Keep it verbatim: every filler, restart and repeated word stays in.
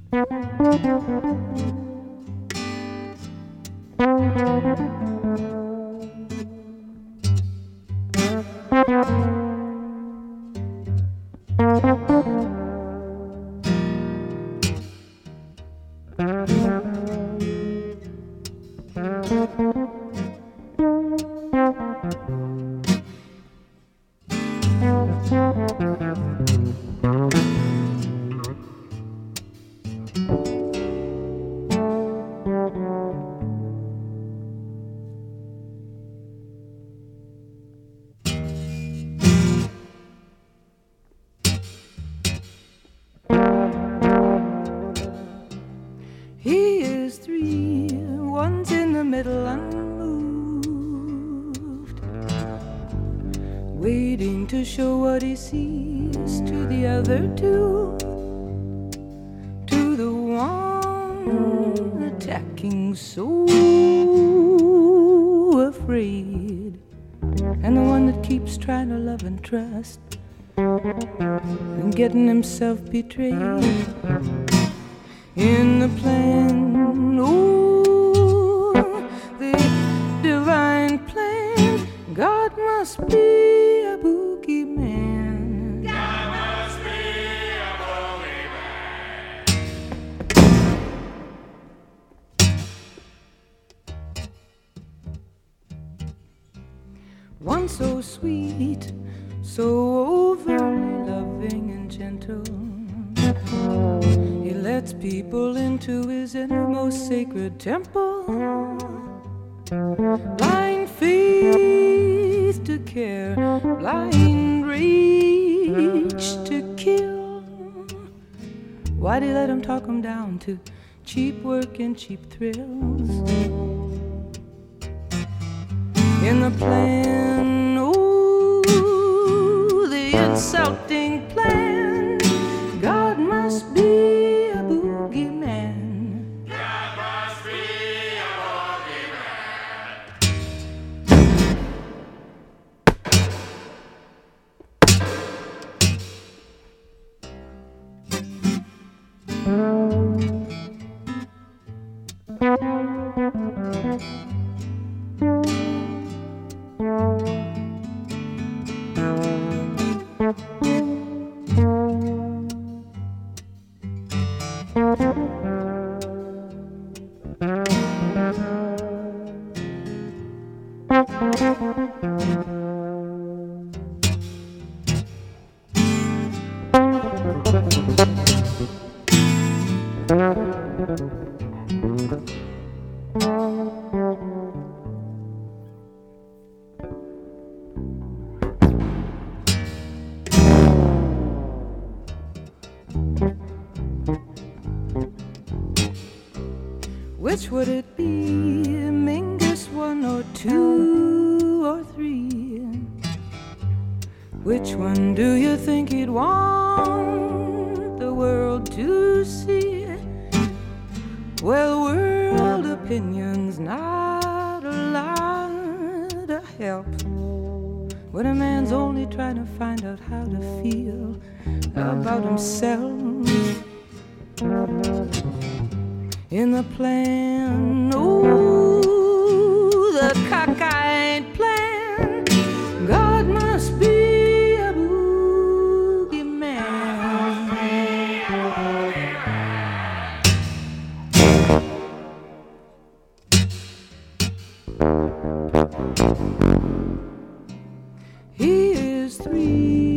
He is three, one's in the middle unmoved, waiting to show what he sees to the other two, to the one attacking so afraid, and the one that keeps trying to love and trust and getting himself betrayed. In the plan, ooh, the divine plan, God must be a boogeyman. God must be a boogeyman. One so sweet, so overly loving and gentle, he lets people into his innermost sacred temple. Blind faith to care, blind rage to kill. Why'd he let him talk him down to cheap work and cheap thrills? In the plan, ooh, the insulting plan, God must be a boogeyman. God must be a Which would it be, Mingus one or two or three? Which one do you think he'd want the world to see? Well, world opinion's not a lot of help when a man's only trying to find out how to feel about himself. In the plan, ooh, the cockeyed plan, God must be a boogeyman. He is three